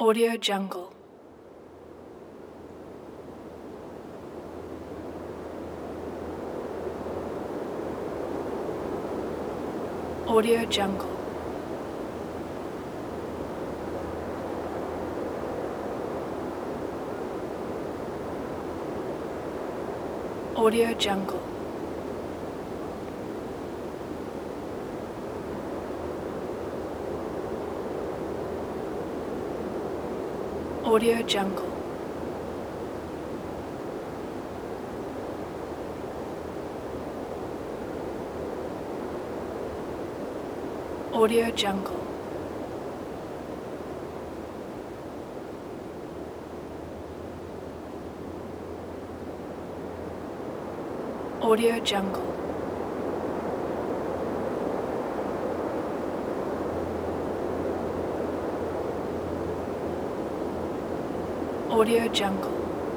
Audio Jungle. Audio Jungle. Audio Jungle. Audio Jungle. Audio Jungle. Audio Jungle. Audio Jungle.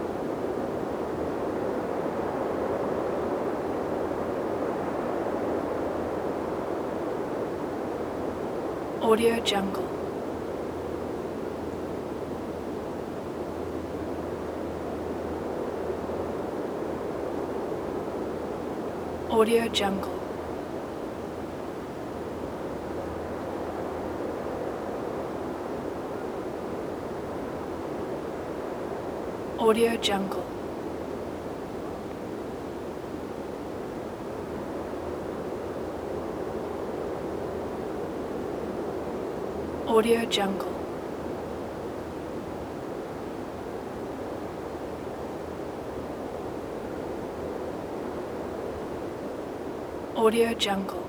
Audio Jungle. Audio Jungle. Audio Jungle. Audio Jungle. Audio Jungle.